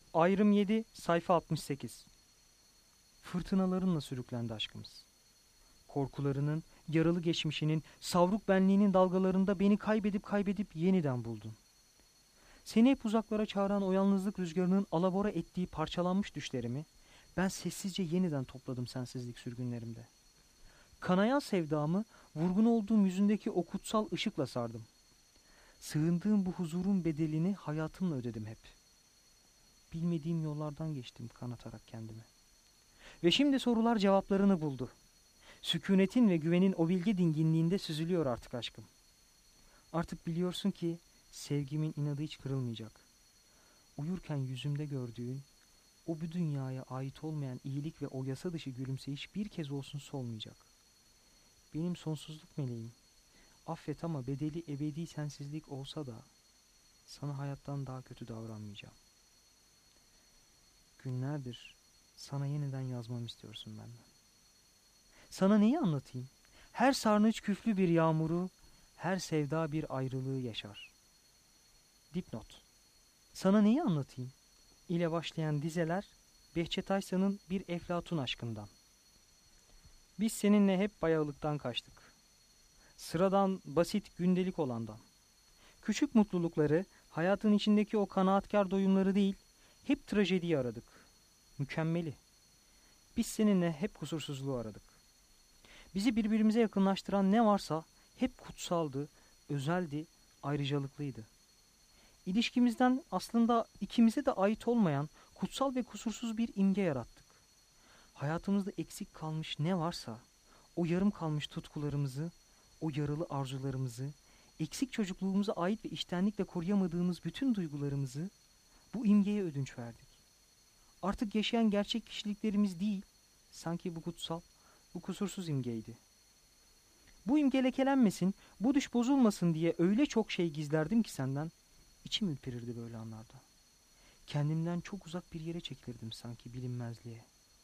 Ayrım 7, sayfa 68. Fırtınalarınla sürüklendi aşkımız. Korkularının, yaralı geçmişinin, savruk benliğinin dalgalarında beni kaybedip yeniden buldun. Seni hep uzaklara çağıran o yalnızlık rüzgarının alabora ettiği parçalanmış düşlerimi ben sessizce yeniden topladım sensizlik sürgünlerimde. Kanayan sevdamı vurgun olduğum yüzündeki o kutsal ışıkla sardım. Sığındığım bu huzurun bedelini hayatımla ödedim hep. Bilmediğim yollardan geçtim kanatarak kendimi. Ve şimdi sorular cevaplarını buldu. Sükunetin ve güvenin o bilge dinginliğinde süzülüyor artık aşkım. Artık biliyorsun ki sevgimin inadı hiç kırılmayacak. Uyurken yüzümde gördüğün o bu dünyaya ait olmayan iyilik ve o yasa dışı gülümseyiş bir kez olsun solmayacak. Benim sonsuzluk meleğim, affet ama bedeli ebedi sensizlik olsa da sana hayattan daha kötü davranmayacağım. Günlerdir sana yeniden yazmamı istiyorsun benden. Sana neyi anlatayım? Her sarnıç küflü bir yağmuru, her sevda bir ayrılığı yaşar. Dipnot. Sana neyi anlatayım? İle başlayan dizeler Behçet Aysa'nın bir Eflatun aşkından. Biz seninle hep bayağılıktan kaçtık. Sıradan, basit, gündelik olandan. Küçük mutlulukları, hayatın içindeki o kanaatkar doyumları değil, hep trajediyi aradık. Mükemmeli. Biz seninle hep kusursuzluğu aradık. Bizi birbirimize yakınlaştıran ne varsa hep kutsaldı, özeldi, ayrıcalıklıydı. İlişkimizden aslında ikimize de ait olmayan kutsal ve kusursuz bir imge yarattık. Hayatımızda eksik kalmış ne varsa o yarım kalmış tutkularımızı, o yaralı arzularımızı, eksik çocukluğumuza ait ve içtenlikle koruyamadığımız bütün duygularımızı bu imgeye ödünç verdik. Artık yaşayan gerçek kişiliklerimiz değil, sanki bu kutsal, bu kusursuz imgeydi. Bu imge lekelenmesin, bu düş bozulmasın diye öyle çok şey gizlerdim ki senden, içim ürperirdi böyle anlarda. Kendimden çok uzak bir yere çekilirdim sanki bilinmezliğe.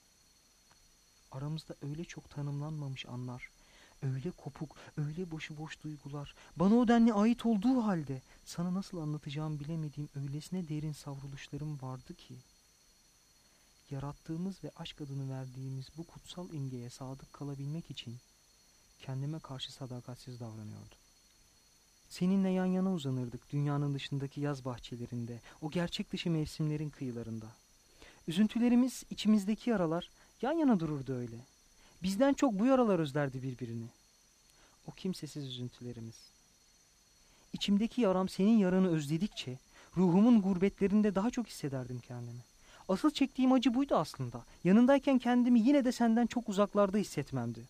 Aramızda öyle çok tanımlanmamış anlar, öyle kopuk, öyle boşu duygular, bana o denli ait olduğu halde sana nasıl anlatacağımı bilemediğim öylesine derin savruluşlarım vardı ki, yarattığımız ve aşk adını verdiğimiz bu kutsal imgeye sadık kalabilmek için kendime karşı sadakatsiz davranıyordum. Seninle yan yana uzanırdık dünyanın dışındaki yaz bahçelerinde, o gerçek dışı mevsimlerin kıyılarında. Üzüntülerimiz, içimizdeki yaralar yan yana dururdu öyle. Bizden çok bu yaralar özlerdi birbirini. O kimsesiz üzüntülerimiz. İçimdeki yaram senin yaranı özledikçe ruhumun gurbetlerinde daha çok hissederdim kendimi. Asıl çektiğim acı buydu aslında. Yanındayken kendimi yine de senden çok uzaklarda hissetmemdi.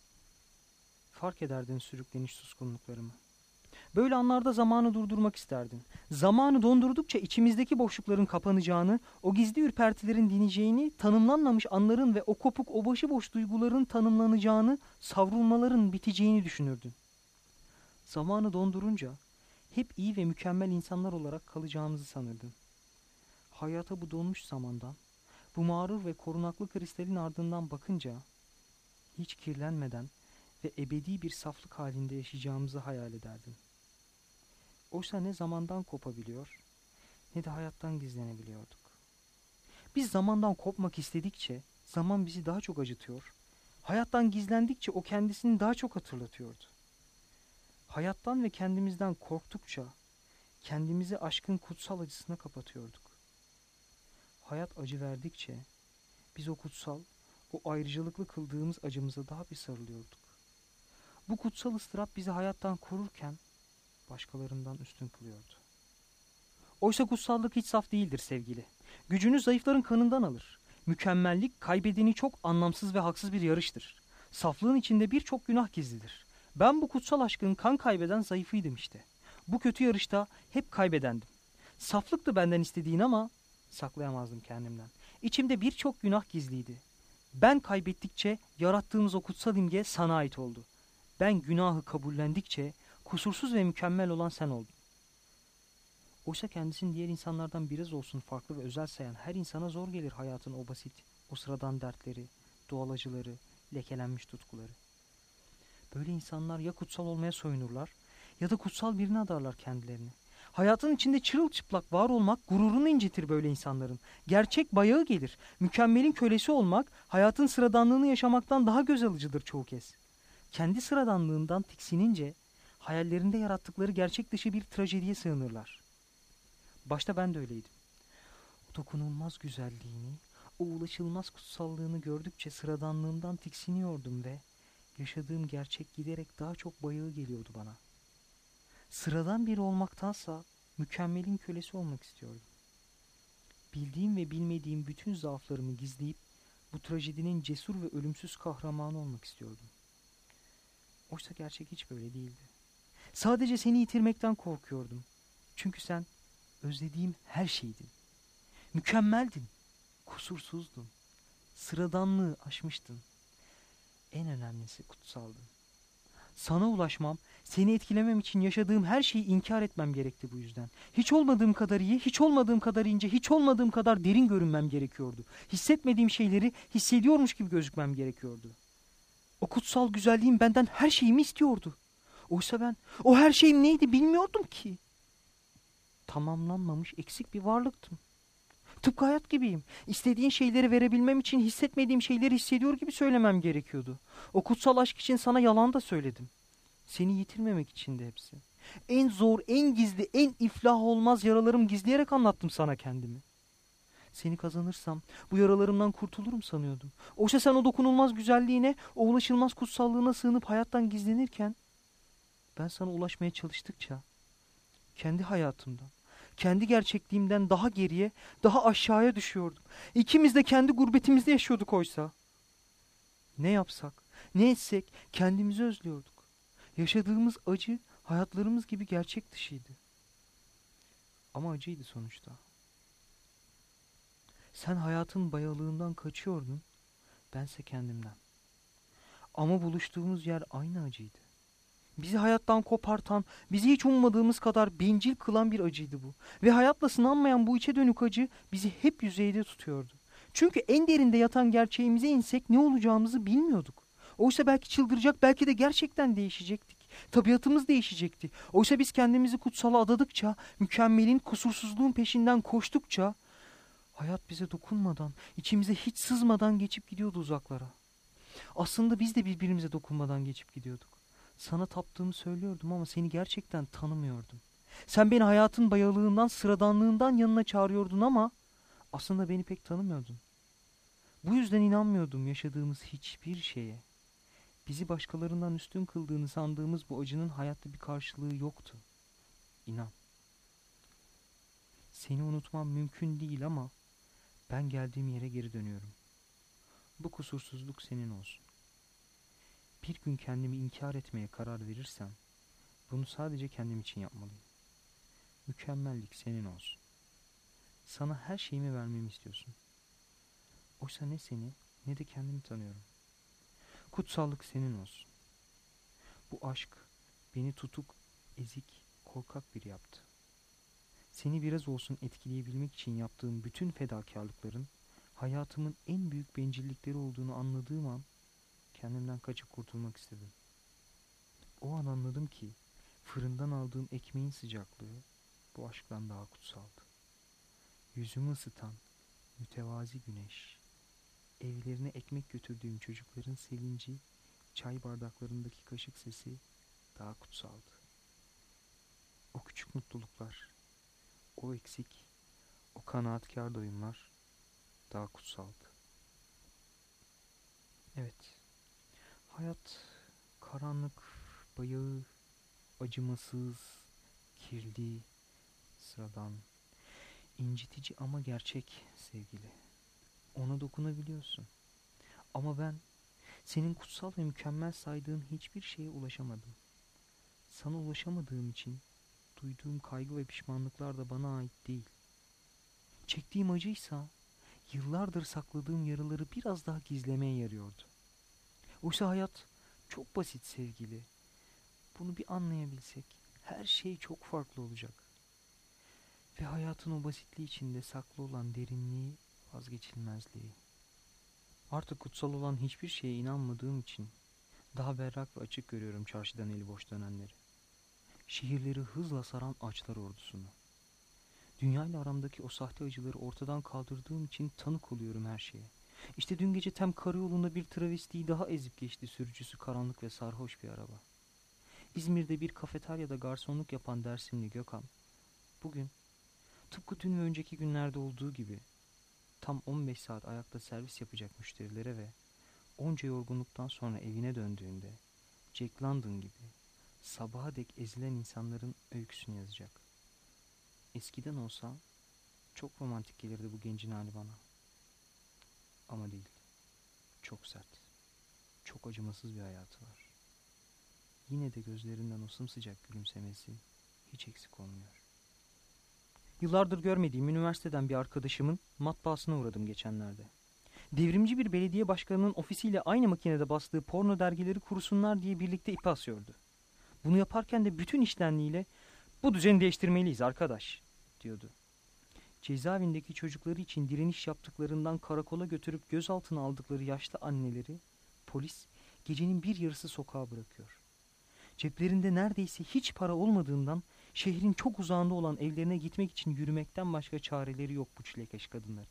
Fark ederdin sürükleniş suskunluklarımı. Böyle anlarda zamanı durdurmak isterdin. Zamanı dondurdukça içimizdeki boşlukların kapanacağını, o gizli ürpertilerin dineceğini, tanımlanmamış anların ve o kopuk, o başıboş duyguların tanımlanacağını, savrulmaların biteceğini düşünürdün. Zamanı dondurunca hep iyi ve mükemmel insanlar olarak kalacağımızı sanırdın. Hayata bu donmuş zamandan, bu mağrur ve korunaklı kristalin ardından bakınca hiç kirlenmeden ve ebedi bir saflık halinde yaşayacağımızı hayal ederdin. Oysa ne zamandan kopabiliyor ne de hayattan gizlenebiliyorduk. Biz zamandan kopmak istedikçe zaman bizi daha çok acıtıyor, hayattan gizlendikçe o kendisini daha çok hatırlatıyordu. Hayattan ve kendimizden korktukça kendimizi aşkın kutsal acısına kapatıyorduk. Hayat acı verdikçe biz o kutsal, o ayrıcalıklı kıldığımız acımıza daha bir sarılıyorduk. Bu kutsal ıstırap bizi hayattan korurken başkalarından üstün kılıyordu. Oysa kutsallık hiç saf değildir sevgili. Gücünü zayıfların kanından alır. Mükemmellik kaybedeni çok anlamsız ve haksız bir yarıştır. Saflığın içinde birçok günah gizlidir. Ben bu kutsal aşkın kan kaybeden zayıfıydım işte. Bu kötü yarışta hep kaybedendim. Saflıktı benden istediğin ama saklayamazdım kendimden. İçimde birçok günah gizliydi. Ben kaybettikçe yarattığımız o kutsal imge sana ait oldu. Ben günahı kabullendikçe kusursuz ve mükemmel olan sen oldun. Oysa kendisini diğer insanlardan biraz olsun farklı ve özel sayan her insana zor gelir hayatın o basit, o sıradan dertleri, doğal acıları, lekelenmiş tutkuları. Böyle insanlar ya kutsal olmaya soyunurlar ya da kutsal birine adarlar kendilerini. Hayatın içinde çırılçıplak var olmak gururunu incitir böyle insanların. Gerçek bayağı gelir. Mükemmelin kölesi olmak hayatın sıradanlığını yaşamaktan daha göz alıcıdır çoğu kez. Kendi sıradanlığından tiksinince hayallerinde yarattıkları gerçek dışı bir trajediye sığınırlar. Başta ben de öyleydim. O dokunulmaz güzelliğini, o ulaşılmaz kutsallığını gördükçe sıradanlığımdan tiksiniyordum ve yaşadığım gerçek giderek daha çok bayağı geliyordu bana. Sıradan biri olmaktansa mükemmelin kölesi olmak istiyordum. Bildiğim ve bilmediğim bütün zaaflarımı gizleyip bu trajedinin cesur ve ölümsüz kahramanı olmak istiyordum. Oysa gerçek hiç böyle değildi. Sadece seni yitirmekten korkuyordum. Çünkü sen özlediğim her şeydin. Mükemmeldin, kusursuzdun, sıradanlığı aşmıştın. En önemlisi kutsaldın. Sana ulaşmam, seni etkilemem için yaşadığım her şeyi inkar etmem gerekti bu yüzden. Hiç olmadığım kadar iyi, hiç olmadığım kadar ince, hiç olmadığım kadar derin görünmem gerekiyordu. Hissetmediğim şeyleri hissediyormuş gibi gözükmem gerekiyordu. O kutsal güzelliğim benden her şeyimi istiyordu. Oysa ben o her şeyim neydi bilmiyordum ki. Tamamlanmamış eksik bir varlıktım. Tıpkı hayat gibiyim. İstediğin şeyleri verebilmem için hissetmediğim şeyleri hissediyor gibi söylemem gerekiyordu. O kutsal aşk için sana yalan da söyledim. Seni yitirmemek için de hepsi. En zor, en gizli, en iflah olmaz yaralarımı gizleyerek anlattım sana kendimi. Seni kazanırsam bu yaralarımdan kurtulurum sanıyordum. Oysa sen o dokunulmaz güzelliğine, o ulaşılmaz kutsallığına sığınıp hayattan gizlenirken ben sana ulaşmaya çalıştıkça kendi hayatımdan, kendi gerçekliğimden daha geriye, daha aşağıya düşüyordum. İkimiz de kendi gurbetimizde yaşıyorduk oysa. Ne yapsak, ne etsek kendimizi özlüyorduk. Yaşadığımız acı hayatlarımız gibi gerçek dışıydı. Ama acıydı sonuçta. Sen hayatın bayalığından kaçıyordun, bense kendimden. Ama buluştuğumuz yer aynı acıydı. Bizi hayattan kopartan, bizi hiç ummadığımız kadar bencil kılan bir acıydı bu. Ve hayatla sınanmayan bu içe dönük acı bizi hep yüzeyde tutuyordu. Çünkü en derinde yatan gerçeğimize insek ne olacağımızı bilmiyorduk. Oysa belki çıldıracak, belki de gerçekten değişecektik. Tabiatımız değişecekti. Oysa biz kendimizi kutsala adadıkça, mükemmelin, kusursuzluğun peşinden koştukça, hayat bize dokunmadan, içimize hiç sızmadan geçip gidiyordu uzaklara. Aslında biz de birbirimize dokunmadan geçip gidiyorduk. Sana taptığımı söylüyordum ama seni gerçekten tanımıyordum. Sen beni hayatın bayalığından, sıradanlığından yanına çağırıyordun ama aslında beni pek tanımıyordun. Bu yüzden inanmıyordum yaşadığımız hiçbir şeye. Bizi başkalarından üstün kıldığını sandığımız bu acının hayatta bir karşılığı yoktu. İnan. Seni unutmam mümkün değil ama ben geldiğim yere geri dönüyorum. Bu kusursuzluk senin olsun. Bir gün kendimi inkar etmeye karar verirsem bunu sadece kendim için yapmalıyım. Mükemmellik senin olsun. Sana her şeyimi vermemi istiyorsun. Oysa ne seni ne de kendimi tanıyorum. Kutsallık senin olsun. Bu aşk beni tutuk, ezik, korkak biri yaptı. Seni biraz olsun etkileyebilmek için yaptığım bütün fedakarlıkların hayatımın en büyük bencillikleri olduğunu anladığım an kendimden kaçıp kurtulmak istedim. O an anladım ki fırından aldığım ekmeğin sıcaklığı bu aşktan daha kutsaldı. Yüzümü ısıtan mütevazi güneş, evlerine ekmek götürdüğüm çocukların sevinci, çay bardaklarındaki kaşık sesi daha kutsaldı. O küçük mutluluklar, o eksik, o kanaatkar doyumlar daha kutsaldı. Evet, hayat karanlık, bayağı, acımasız, kirli, sıradan, incitici ama gerçek sevgili. Ona dokunabiliyorsun. Ama ben senin kutsal ve mükemmel saydığın hiçbir şeye ulaşamadım. Sana ulaşamadığım için duyduğum kaygı ve pişmanlıklar da bana ait değil. Çektiğim acıysa yıllardır sakladığım yaraları biraz daha gizlemeye yarıyordu. Oysa hayat çok basit sevgili. Bunu bir anlayabilsek her şey çok farklı olacak. Ve hayatın o basitliği içinde saklı olan derinliği, vazgeçilmezliği. Artık kutsal olan hiçbir şeye inanmadığım için daha berrak ve açık görüyorum çarşıdan eli boş dönenleri. şehirleri hızla saran açlar ordusunu. Dünyayla aramdaki o sahte acıları ortadan kaldırdığım için tanık oluyorum her şeye. İşte dün gece Tem karayolunda bir travestiyi daha ezip geçti, sürücüsü karanlık ve sarhoş bir araba. İzmir'de bir kafeteryada garsonluk yapan Dersimli Gökhan, bugün tıpkı dün ve önceki günlerde olduğu gibi tam 15 saat ayakta servis yapacak müşterilere ve onca yorgunluktan sonra evine döndüğünde Jack London gibi sabaha dek ezilen insanların öyküsünü yazacak. Eskiden olsa çok romantik gelirdi bu gencin hali bana. Ama değil. Çok sert. Çok acımasız bir hayatı var. Yine de gözlerinden o sımsıcak gülümsemesi hiç eksik olmuyor. Yıllardır görmediğim üniversiteden bir arkadaşımın matbaasına uğradım geçenlerde. Devrimci bir belediye başkanının ofisiyle aynı makinede bastığı porno dergileri kurusunlar diye birlikte ip asıyordu. Bunu yaparken de bütün içtenliğiyle "Bu düzeni değiştirmeliyiz arkadaş," diyordu. Cezaevindeki çocukları için direniş yaptıklarından karakola götürüp gözaltına aldıkları yaşlı anneleri polis gecenin bir yarısı sokağa bırakıyor. Ceplerinde neredeyse hiç para olmadığından şehrin çok uzağında olan evlerine gitmek için yürümekten başka çareleri yok bu çilekeş kadınlar.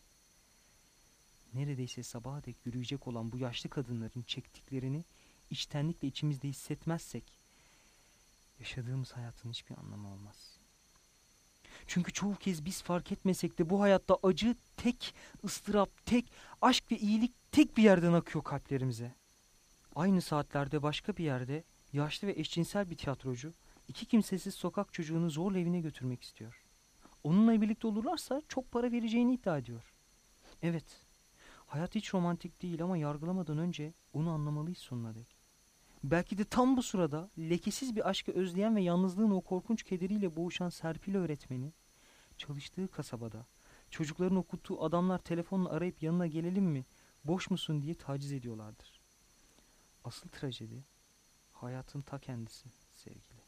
Neredeyse sabaha dek yürüyecek olan bu yaşlı kadınların çektiklerini içtenlikle içimizde hissetmezsek yaşadığımız hayatın hiçbir anlamı olmaz. Çünkü çoğu kez biz fark etmesek de bu hayatta acı tek, ıstırap tek, aşk ve iyilik tek bir yerden akıyor kalplerimize. Aynı saatlerde başka bir yerde yaşlı ve eşcinsel bir tiyatrocu iki kimsesiz sokak çocuğunu zorla evine götürmek istiyor. Onunla birlikte olurlarsa çok para vereceğini iddia ediyor. Evet, hayat hiç romantik değil ama yargılamadan önce onu anlamalıyız sonuna dek. Belki de tam bu sırada lekesiz bir aşkı özleyen ve yalnızlığın o korkunç kederiyle boğuşan Serpil öğretmeni, çalıştığı kasabada çocukların okuttuğu adamlar telefonla arayıp yanına gelelim mi, boş musun diye taciz ediyorlardır. Asıl trajedi hayatın ta kendisi sevgili.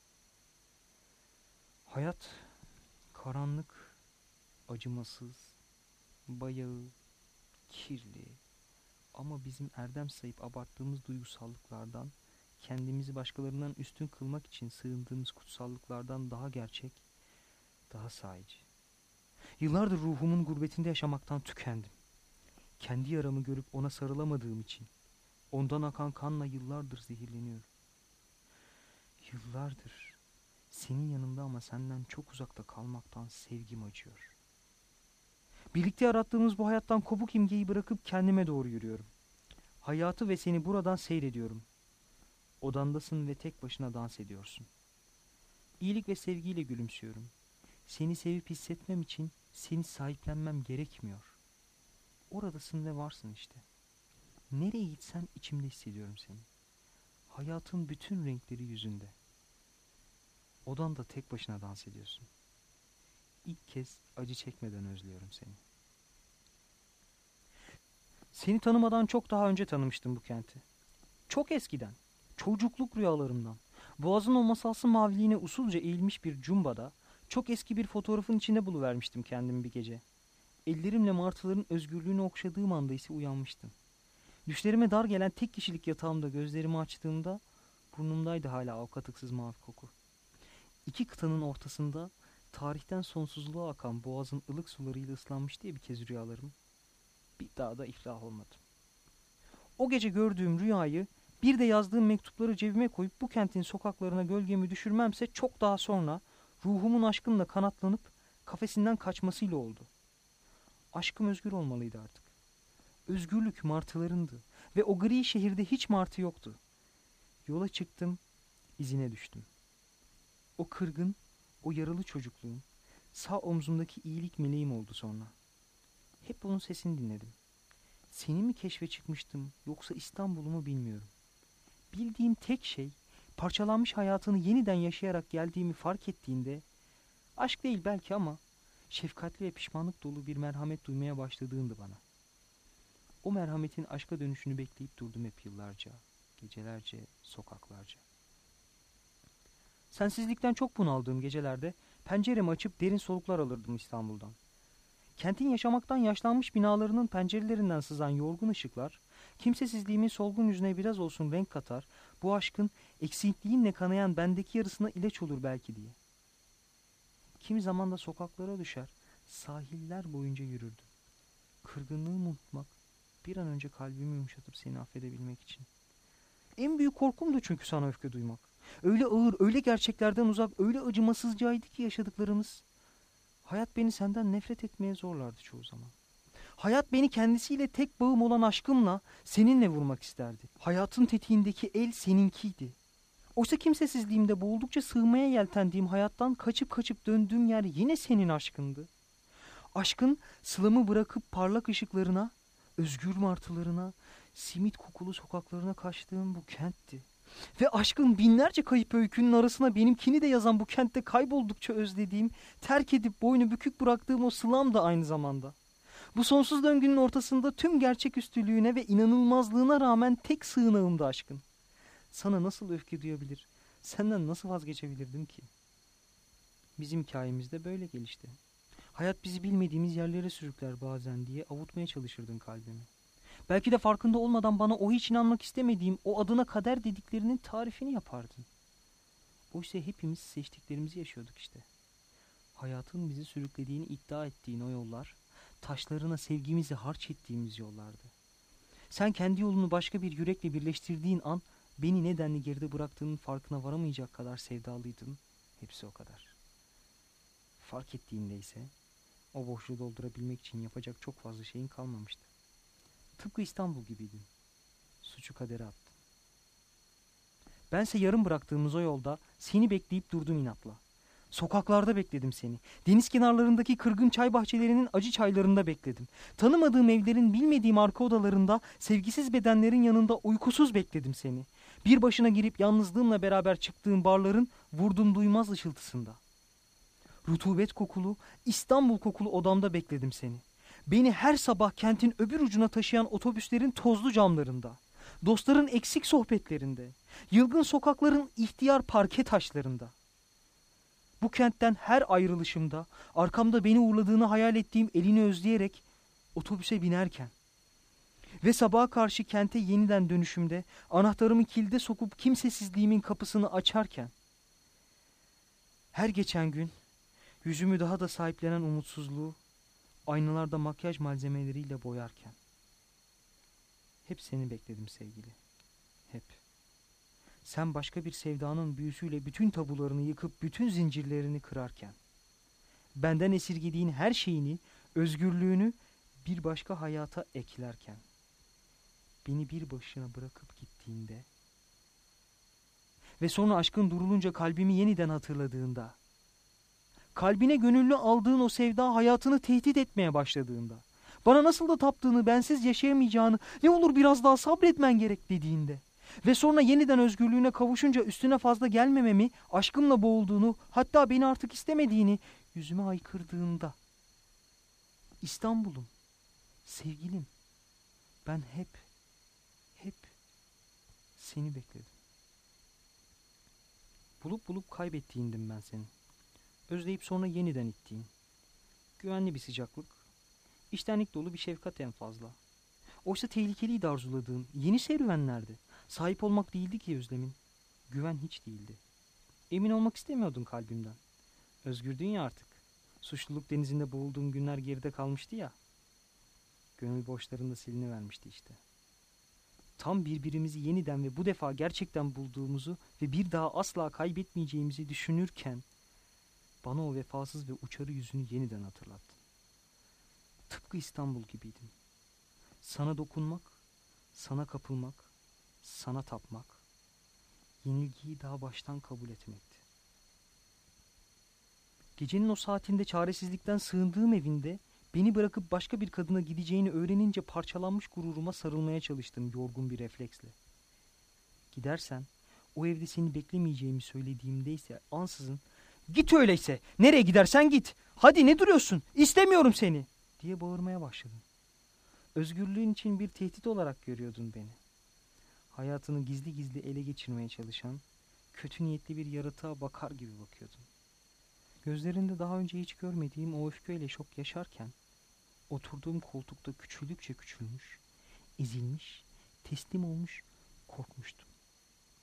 Hayat karanlık, acımasız, bayağı, kirli ama bizim erdem sayıp abarttığımız duygusallıklardan, kendimizi başkalarından üstün kılmak için sığındığımız kutsallıklardan daha gerçek, daha sahici. Yıllardır ruhumun gurbetinde yaşamaktan tükendim. Kendi yaramı görüp ona sarılamadığım için ondan akan kanla yıllardır zehirleniyorum. Yıllardır senin yanında ama senden çok uzakta kalmaktan sevgim acıyor. Birlikte yarattığımız bu hayattan kopuk imgeyi bırakıp kendime doğru yürüyorum. Hayatı ve seni buradan seyrediyorum. Odandasın ve tek başına dans ediyorsun. İyilik ve sevgiyle gülümsüyorum. Seni sevip hissetmem için seni sahiplenmem gerekmiyor. Oradasın ve varsın işte. Nereye gitsem içimde hissediyorum seni. Hayatın bütün renkleri yüzünde. Odanda tek başına dans ediyorsun. İlk kez acı çekmeden özlüyorum seni. Seni tanımadan çok daha önce tanımıştım bu kenti. Çok eskiden, çocukluk rüyalarımdan, boğazın o masalsı maviliğine usulca eğilmiş bir cumbada, çok eski bir fotoğrafın içinde buluvermiştim kendimi bir gece. Ellerimle martıların özgürlüğünü okşadığım anda ise uyanmıştım. Düşlerime dar gelen tek kişilik yatağımda gözlerimi açtığımda burnumdaydı hala o katıksız mavi koku. İki kıtanın ortasında tarihten sonsuzluğa akan boğazın ılık sularıyla ıslanmış diye bir kez rüyalarım. Bir daha da iflah olmadı. O gece gördüğüm rüyayı bir de yazdığım mektupları cebime koyup bu kentin sokaklarına gölgemi düşürmemse çok daha sonra ruhumun aşkınla kanatlanıp kafesinden kaçmasıyla oldu. Aşkım özgür olmalıydı artık. Özgürlük martılarındı ve o gri şehirde hiç martı yoktu. Yola çıktım, izine düştüm. O kırgın, o yaralı çocukluğum, sağ omzumdaki iyilik meleğim oldu sonra. Hep onun sesini dinledim. Seni mi keşfe çıkmıştım yoksa İstanbul'u mu bilmiyorum. Bildiğim tek şey, parçalanmış hayatını yeniden yaşayarak geldiğimi fark ettiğinde, aşk değil belki ama şefkatli ve pişmanlık dolu bir merhamet duymaya başladığındı bana. O merhametin aşka dönüşünü bekleyip durdum hep yıllarca, gecelerce, sokaklarca. Sensizlikten çok bunaldığım gecelerde penceremi açıp derin soluklar alırdım İstanbul'dan. Kentin yaşamaktan yaşlanmış binalarının pencerelerinden sızan yorgun ışıklar, kimsesizliğimin solgun yüzüne biraz olsun renk katar, Bu aşkın eksikliğinle kanayan bendeki yarısına ilaç olur belki diye. Kimi zaman da sokaklara düşer, sahiller boyunca yürürdüm. Kırgınlığımı unutmak, bir an önce kalbimi yumuşatıp seni affedebilmek için. En büyük korkum da çünkü sana öfke duymak. Öyle ağır, öyle gerçeklerden uzak, öyle acımasızcaydı ki yaşadıklarımız. Hayat beni senden nefret etmeye zorlardı çoğu zaman. Hayat beni kendisiyle tek bağım olan aşkımla seninle vurmak isterdi. Hayatın tetiğindeki el seninkiydi. Oysa kimsesizliğimde boğuldukça sığmaya yeltendiğim hayattan kaçıp kaçıp döndüğüm yer yine senin aşkındı. Aşkın sılamı bırakıp parlak ışıklarına, özgür martılarına, simit kokulu sokaklarına kaçtığım bu kentti. Ve aşkın binlerce kayıp öykünün arasına benimkini de yazan bu kentte kayboldukça özlediğim, terk edip boynu bükük bıraktığım o sılam da aynı zamanda. Bu sonsuz döngünün ortasında tüm gerçeküstülüğüne ve inanılmazlığına rağmen tek sığınağımdı aşkın. Sana nasıl öfke duyabilir, senden nasıl vazgeçebilirdim ki? Bizim hikayemiz de böyle gelişti. Hayat bizi bilmediğimiz yerlere sürükler bazen diye avutmaya çalışırdın kalbimi. Belki de farkında olmadan bana o hiç inanmak istemediğim o adına kader dediklerinin tarifini yapardın. Oysa hepimiz seçtiklerimizi yaşıyorduk işte. Hayatın bizi sürüklediğini iddia ettiğin o yollar, taşlarına sevgimizi harç ettiğimiz yollardı. Sen kendi yolunu başka bir yürekle birleştirdiğin an beni nedenli geride bıraktığının farkına varamayacak kadar sevdalıydın. Hepsi o kadar. Fark ettiğinde ise o boşluğu doldurabilmek için yapacak çok fazla şeyin kalmamıştı. Tıpkı İstanbul gibiydin. Suçu kadere attın. Bense yarım bıraktığımız o yolda seni bekleyip durdum inatla. Sokaklarda bekledim seni. Deniz kenarlarındaki kırgın çay bahçelerinin acı çaylarında bekledim. Tanımadığım evlerin bilmediğim arka odalarında, sevgisiz bedenlerin yanında uykusuz bekledim seni. Bir başına girip yalnızlığımla beraber çıktığım barların vurdum duymaz ışıltısında. Rutubet kokulu, İstanbul kokulu odamda bekledim seni. Beni her sabah kentin öbür ucuna taşıyan otobüslerin tozlu camlarında, dostların eksik sohbetlerinde, yılgın sokakların ihtiyar parke taşlarında. Bu kentten her ayrılışımda arkamda beni uğurladığını hayal ettiğim elini özleyerek otobüse binerken ve sabaha karşı kente yeniden dönüşümde anahtarımı kilide sokup kimsesizliğimin kapısını açarken, her geçen gün yüzümü daha da sahiplenen umutsuzluğu aynalarda makyaj malzemeleriyle boyarken. Hep seni bekledim sevgili. Hep. Sen başka bir sevdanın büyüsüyle bütün tabularını yıkıp bütün zincirlerini kırarken. Benden esirgediğin her şeyini, özgürlüğünü bir başka hayata eklerken. Beni bir başına bırakıp gittiğinde ve sonra aşkın durulunca kalbimi yeniden hatırladığında, kalbine gönüllü aldığın o sevda hayatını tehdit etmeye başladığında, bana nasıl da taptığını, bensiz yaşayamayacağını, ne olur biraz daha sabretmen gerek dediğinde ve sonra yeniden özgürlüğüne kavuşunca üstüne fazla gelmememi, aşkımla boğulduğunu, hatta beni artık istemediğini yüzüme haykırdığında, İstanbul'um, sevgilim, ben hep seni bekledim. Bulup bulup kaybettiğindim ben seni. Özleyip sonra yeniden ittiğin. Güvenli bir sıcaklık, içtenlik dolu bir şefkat en fazla. Oysa tehlikeliydi arzuladığın, yeni serüvenlerdi. Sahip olmak değildi ki özlemin. Güven hiç değildi. Emin olmak istemiyordun kalbimden. Özgürdün ya artık. Suçluluk denizinde boğulduğum günler geride kalmıştı ya. Gönül boşlarında silinivermişti işte. Tam birbirimizi yeniden ve bu defa gerçekten bulduğumuzu ve bir daha asla kaybetmeyeceğimizi düşünürken bana o vefasız ve uçarı yüzünü yeniden hatırlattın. Tıpkı İstanbul gibiydin. Sana dokunmak, sana kapılmak, sana tapmak, yenilgiyi daha baştan kabul etmekti. Gecenin o saatinde çaresizlikten sığındığım evinde beni bırakıp başka bir kadına gideceğini öğrenince parçalanmış gururuma sarılmaya çalıştım yorgun bir refleksle. Gidersen o evde seni beklemeyeceğimi söylediğimde ise ansızın "Git öyleyse, nereye gidersen git, hadi ne duruyorsun, istemiyorum seni" diye bağırmaya başladın. Özgürlüğün için bir tehdit olarak görüyordun beni. Hayatını gizli gizli ele geçirmeye çalışan, kötü niyetli bir yaratığa bakar gibi bakıyordun. Gözlerinde daha önce hiç görmediğim o öfkeyle şok yaşarken, oturduğum koltukta küçüldükçe küçülmüş, ezilmiş, teslim olmuş, korkmuştum.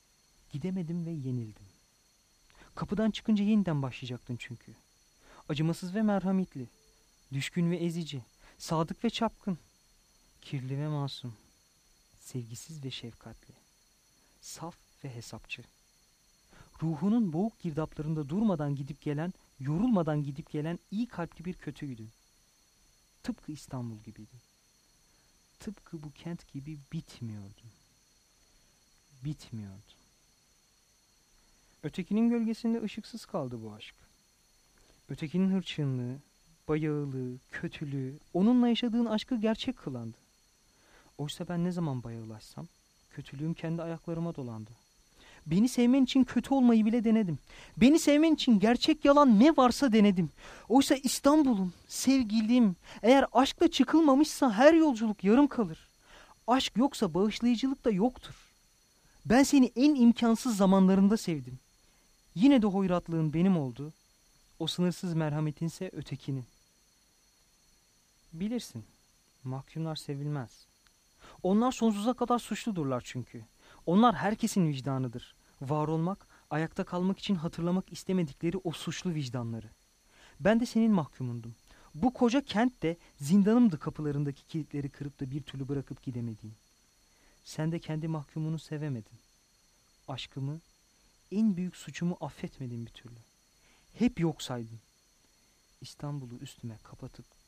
Gidemedim ve yenildim. Kapıdan çıkınca yeniden başlayacaktın çünkü. Acımasız ve merhametli, düşkün ve ezici, sadık ve çapkın, kirli ve masum, sevgisiz ve şefkatli, saf ve hesapçı. Ruhunun boğuk girdaplarında durmadan gidip gelen, yorulmadan gidip gelen iyi kalpli bir kötüydün. Tıpkı İstanbul gibiydin. Tıpkı bu kent gibi bitmiyordun. Bitmiyordun. Ötekinin gölgesinde ışıksız kaldı bu aşk. Ötekinin hırçınlığı, bayağılığı, kötülüğü, onunla yaşadığın aşkı gerçek kılandı. Oysa ben ne zaman bayağılaşsam, kötülüğüm kendi ayaklarıma dolandı. Beni sevmen için kötü olmayı bile denedim. Beni sevmen için gerçek yalan ne varsa denedim. Oysa İstanbul'um, sevgilim, eğer aşkla çıkılmamışsa her yolculuk yarım kalır. Aşk yoksa bağışlayıcılık da yoktur. Ben seni en imkansız zamanlarında sevdim. Yine de hoyratlığın benim oldu. O sınırsız merhametinse ötekinin. Bilirsin, mahkumlar sevilmez. Onlar sonsuza kadar suçludurlar çünkü. Onlar herkesin vicdanıdır. Var olmak, ayakta kalmak için hatırlamak istemedikleri o suçlu vicdanları. Ben de senin mahkumundum. Bu koca kent de zindanımdı, kapılarındaki kilitleri kırıp da bir türlü bırakıp gidemediğim. Sen de kendi mahkumunu sevemedin. Aşkımı, en büyük suçumu affetmedin bir türlü. Hep yok saydın. İstanbul'u üstüme kapatıp